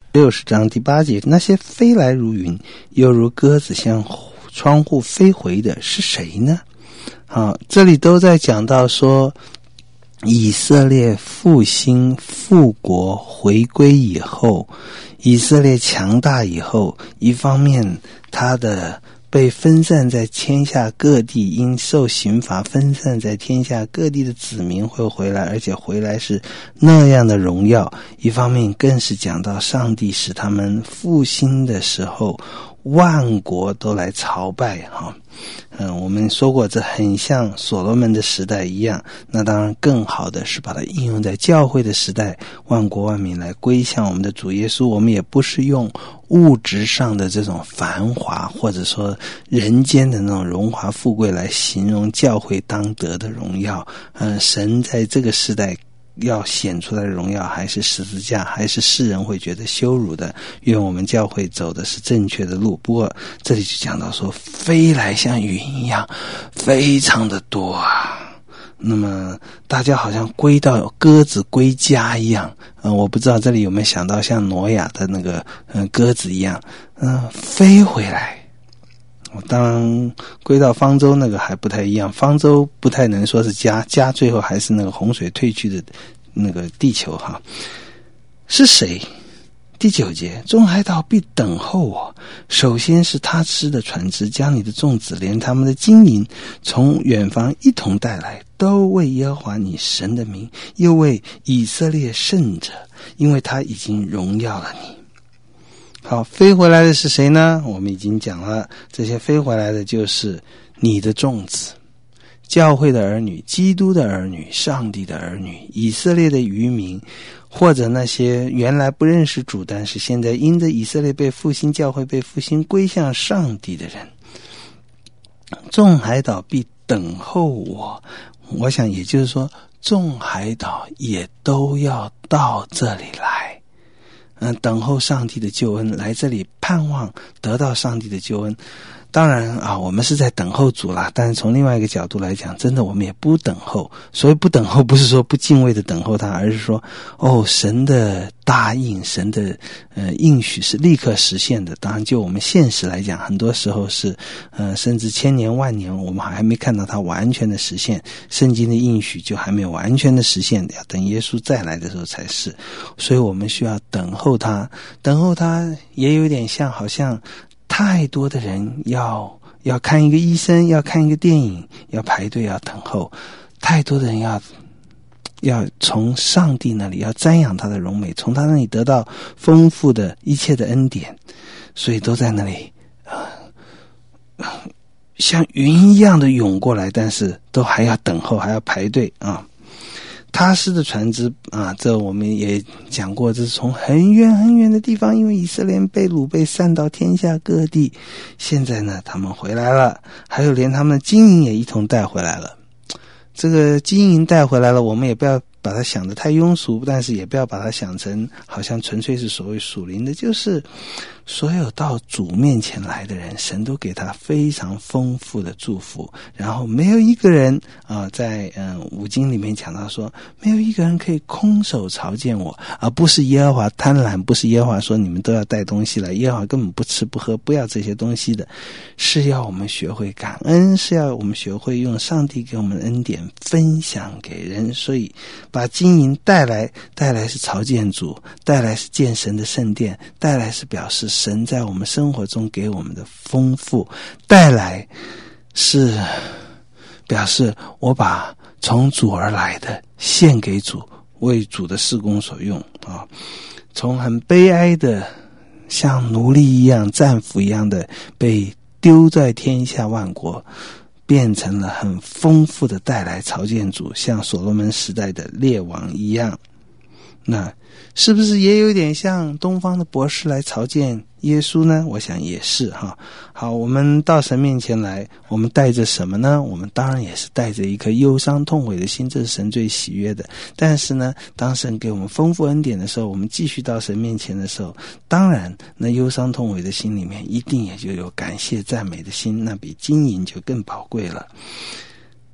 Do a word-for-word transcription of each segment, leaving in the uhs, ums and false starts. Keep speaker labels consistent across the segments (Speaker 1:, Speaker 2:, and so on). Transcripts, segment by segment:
Speaker 1: 六十章第八节，那些飞来如云，又如鸽子向窗户飞回的是谁呢？好，这里都在讲到说以色列复兴复国回归以后，以色列强大以后，一方面他的被分散在天下各地，因受刑罚分散在天下各地的子民会回来，而且回来是那样的荣耀。一方面更是讲到上帝使他们复兴的时候，万国都来朝拜哈。嗯，我们说过这很像所罗门的时代一样，那当然更好的是把它应用在教会的时代，万国万民来归向我们的主耶稣。我们也不是用物质上的这种繁华，或者说人间的那种荣华富贵来形容教会当得的荣耀。嗯，神在这个时代要显出来的荣耀还是十字架，还是世人会觉得羞辱的。愿我们教会走的是正确的路。不过这里就讲到说飞来像云一样，非常的多啊。那么大家好像归到鸽子归家一样，嗯、呃，我不知道这里有没有想到像挪亚的那个嗯、呃、鸽子一样，嗯、呃，飞回来。当然归到方舟那个还不太一样，方舟不太能说是家，家最后还是那个洪水退去的那个地球哈。是谁？第九节，众海岛必等候我，首先是他吃的船只，将你的众子连他们的金银从远方一同带来，都为耶和华你神的名，又为以色列圣者，因为他已经荣耀了你。好，飞回来的是谁呢？我们已经讲了，这些飞回来的就是你的众子，教会的儿女，基督的儿女，上帝的儿女，以色列的余民，或者那些原来不认识主，但是现在因着以色列被复兴，教会被复兴，归向上帝的人。众海岛必等候我，我想也就是说，众海岛也都要到这里来。嗯，等候上帝的救恩，来这里盼望得到上帝的救恩。当然啊，我们是在等候主啦，但是从另外一个角度来讲，真的我们也不等候。所以不等候不是说不敬畏的等候他，而是说哦，神的答应，神的呃应许是立刻实现的。当然就我们现实来讲，很多时候是呃甚至千年万年我们还没看到它完全的实现，圣经的应许就还没有完全的实现，要等耶稣再来的时候才是。所以我们需要等候他，等候他也有点像好像太多的人要要看一个医生，要看一个电影，要排队，要等候。太多的人要要从上帝那里要瞻仰他的荣美，从他那里得到丰富的一切的恩典，所以都在那里呃像云一样的涌过来，但是都还要等候，还要排队啊。他施的船只啊，这我们也讲过，这是从很远很远的地方，因为以色列被掳被散到天下各地，现在呢他们回来了，还有连他们的金银也一同带回来了。这个金银带回来了，我们也不要把它想得太庸俗，但是也不要把它想成好像纯粹是所谓属灵的，就是所有到主面前来的人，神都给他非常丰富的祝福。然后没有一个人啊、呃，在嗯、呃、五经里面讲到说，没有一个人可以空手朝见我，而不是耶和华贪婪，不是耶和华说你们都要带东西来，耶和华根本不吃不喝不要这些东西的，是要我们学会感恩，是要我们学会用上帝给我们的恩典分享给人。所以把金银带来，带来是朝见主，带来是见神的圣殿，带来是表示神在我们生活中给我们的丰富，带来是表示我把从主而来的献给主，为主的事工所用啊。从很悲哀的像奴隶一样战俘一样的被丢在天下万国，变成了很丰富的带来朝见主，像所罗门时代的列王一样。那是不是也有点像东方的博士来朝见耶稣呢？我想也是哈。好，我们到神面前来，我们带着什么呢？我们当然也是带着一颗忧伤痛悔的心，这是神最喜悦的。但是呢，当神给我们丰富恩典的时候，我们继续到神面前的时候，当然那忧伤痛悔的心里面一定也就有感谢赞美的心，那比金银就更宝贵了。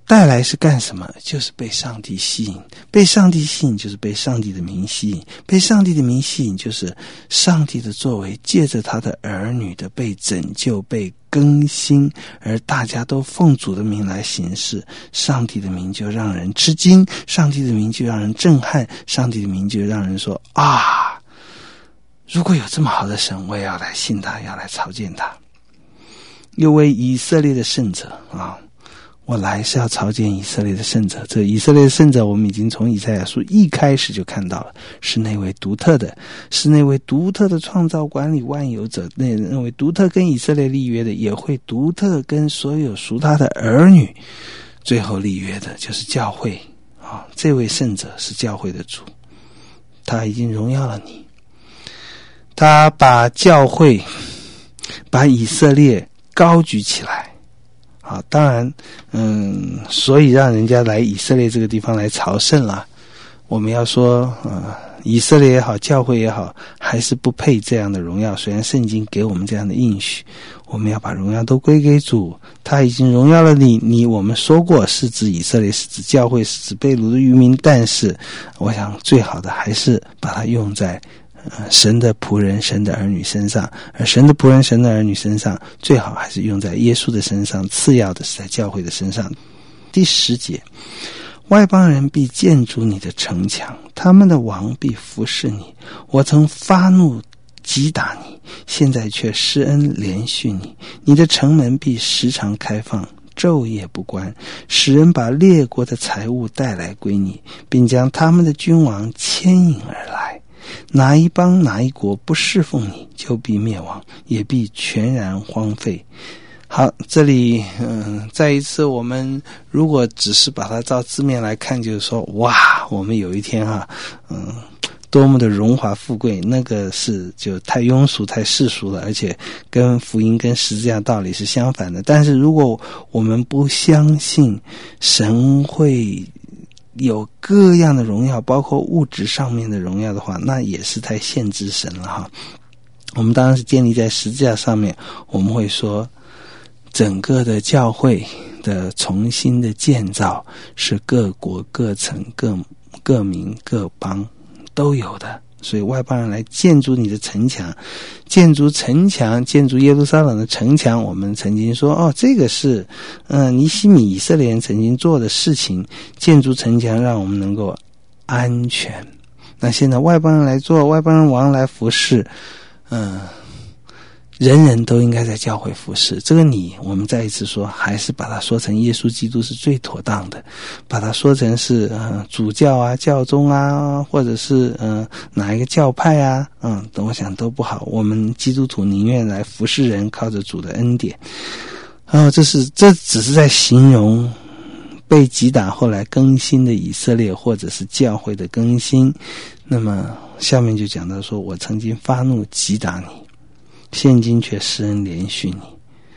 Speaker 1: 带来是干什么？就是被上帝吸引，被上帝吸引就是被上帝的名吸引，被上帝的名吸引就是上帝的作为借着他的儿女的被拯救、被更新，而大家都奉主的名来行事，上帝的名就让人吃惊，上帝的名就让人震撼，上帝的名就让人说啊，如果有这么好的神，我也要来信他，要来朝见他。又为以色列的圣者啊，我来是要朝见以色列的圣者。这以色列的圣者，我们已经从以赛亚书一开始就看到了，是那位独特的，是那位独特的创造管理万有者，那那位独特跟以色列立约的，也会独特跟所有属他的儿女最后立约的，就是教会啊。这位圣者是教会的主，他已经荣耀了你，他把教会把以色列高举起来啊，当然嗯，所以让人家来以色列这个地方来朝圣啦。我们要说呃，以色列也好，教会也好，还是不配这样的荣耀，虽然圣经给我们这样的应许，我们要把荣耀都归给主，他已经荣耀了你。你我们说过是指以色列，是指教会，是指被掳的渔民，但是我想最好的还是把它用在呃，神的仆人，神的儿女身上，而神的仆人，神的儿女身上，最好还是用在耶稣的身上，次要的是在教会的身上。第十节，外邦人必建筑你的城墙，他们的王必服侍你。我曾发怒击打你，现在却施恩怜恤你。你的城门必时常开放，昼夜不关，使人把列国的财物带来归你，并将他们的君王牵引而来。哪一邦哪一国不侍奉你，就必灭亡，也必全然荒废。好，这里嗯，再一次我们如果只是把它照字面来看，就是说哇，我们有一天哈嗯多么的荣华富贵，那个是就太庸俗太世俗了，而且跟福音跟十字架道理是相反的。但是如果我们不相信神会有各样的荣耀，包括物质上面的荣耀的话，那也是太限制神了哈。我们当然是建立在十字架上面，我们会说整个的教会的重新的建造是各国各城各各民各邦都有的，所以外邦人来建筑你的城墙，建筑城墙，建筑耶路撒冷的城墙，我们曾经说哦，这个是嗯尼希米以色列人曾经做的事情，建筑城墙让我们能够安全。那现在外邦人来做，外邦人王来服侍，嗯人人都应该在教会服侍。这个你我们再一次说，还是把它说成耶稣基督是最妥当的，把它说成是呃主教啊教宗啊，或者是呃哪一个教派啊，嗯我想都不好。我们基督徒宁愿来服侍人，靠着主的恩典。哦，这是这只是在形容被击打后来更新的以色列，或者是教会的更新。那么下面就讲到说，我曾经发怒击打你，现今却施恩怜恤你。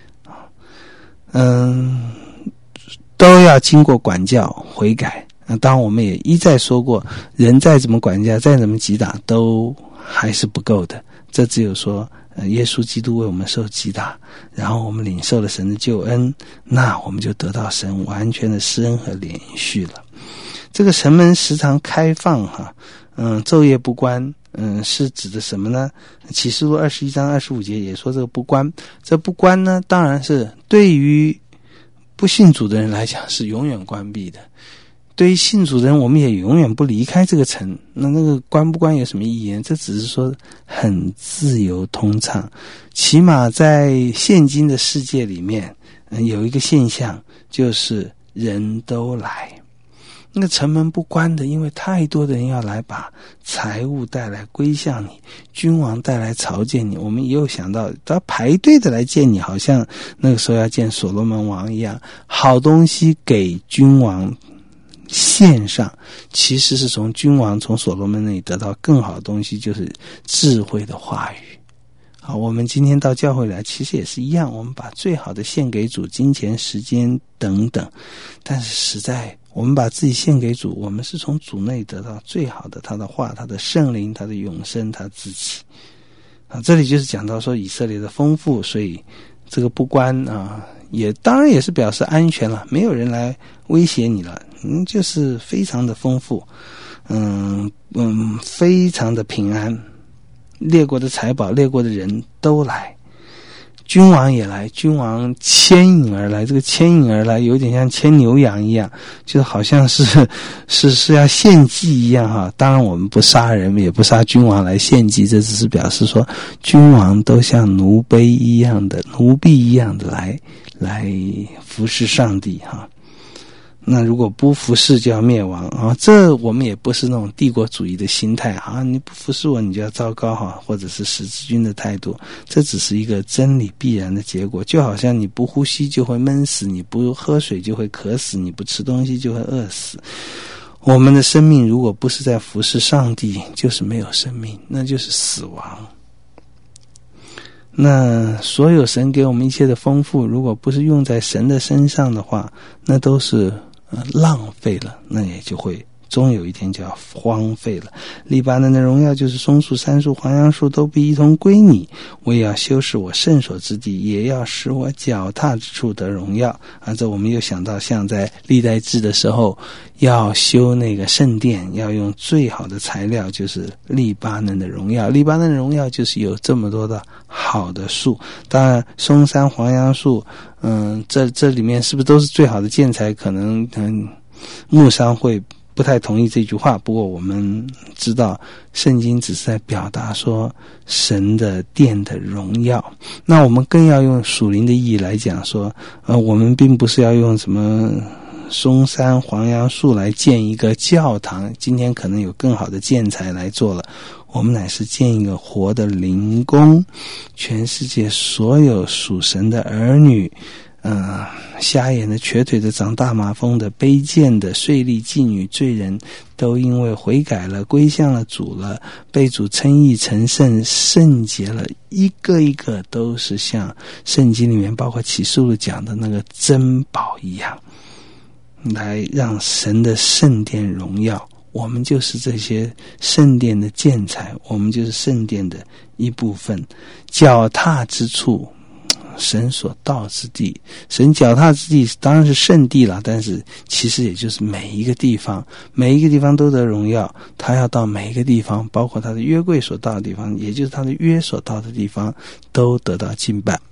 Speaker 1: 嗯，都要经过管教悔改。当然我们也一再说过，人再怎么管教，再怎么击打，都还是不够的。这只有说呃，耶稣基督为我们受击打，然后我们领受了神的救恩，那我们就得到神完全的施恩和怜恤了。这个城门时常开放哈，嗯，昼夜不关，嗯，是指的什么呢？启示录二十一章二十五节也说这个不关。这不关呢，当然是对于不信主的人来讲是永远关闭的。对于信主的人，我们也永远不离开这个城。那那个关不关有什么意义呢？这只是说很自由通畅。起码在现今的世界里面，嗯，有一个现象，就是人都来。那个城门不关的，因为太多的人要来把财物带来归向你，君王带来朝见你。我们也有想到他排队的来见你，好像那个时候要见所罗门王一样，好东西给君王献上，其实是从君王从所罗门那里得到更好的东西，就是智慧的话语。好，我们今天到教会来其实也是一样，我们把最好的献给主，金钱时间等等，但是实在我们把自己献给主，我们是从主内得到最好的，他的话，他的圣灵，他的永生，他自己啊。这里就是讲到说以色列的丰富，所以这个不关啊， 也当然也是表示安全了，没有人来威胁你了，嗯，就是非常的丰富，嗯嗯，非常的平安，列国的财宝，列国的人都来，君王也来，君王牵引而来，这个牵引而来有点像牵牛羊一样，就好像是是是要献祭一样哈。当然我们不杀人，也不杀君王来献祭，这只是表示说君王都像奴婢一样的奴婢一样的来来服侍上帝哈。那如果不服侍就要灭亡啊！这我们也不是那种帝国主义的心态啊！你不服侍我，你就要糟糕哈，或者是十字军的态度，这只是一个真理必然的结果。就好像你不呼吸就会闷死，你不喝水就会渴死，你不吃东西就会饿死。我们的生命如果不是在服侍上帝，就是没有生命，那就是死亡。那所有神给我们一切的丰富，如果不是用在神的身上的话，那都是呃，浪费了，那也就会终有一天就要荒废了。黎巴嫩的荣耀就是松树、杉树、黄杨树都必一同归你，我也要修饰我圣所之地，也要使我脚踏之处得荣耀。啊，这我们又想到像在历代志的时候要修那个圣殿，要用最好的材料，就是黎巴嫩的荣耀。黎巴嫩的荣耀就是有这么多的好的树，当然松杉、黄杨树嗯，这这里面是不是都是最好的建材？可能嗯，牧商会不太同意这句话。不过我们知道，圣经只是在表达说神的殿的荣耀。那我们更要用属灵的意义来讲说，呃，我们并不是要用什么松杉、黄杨树来建一个教堂，今天可能有更好的建材来做了。我们乃是建一个活的灵宫，全世界所有属神的儿女，呃，瞎眼的、瘸腿的、长大麻风的、卑贱的、税吏、妓女、罪人，都因为悔改了、归向了主了，被主称义成圣、圣洁了，一个一个都是像圣经里面包括启示录讲的那个珍宝一样，来让神的圣殿荣耀。我们就是这些圣殿的建材，我们就是圣殿的一部分。脚踏之处，神所到之地，神脚踏之地当然是圣地了，但是其实也就是每一个地方，每一个地方都得荣耀。他要到每一个地方，包括他的约柜所到的地方，也就是他的约所到的地方，都得到敬拜。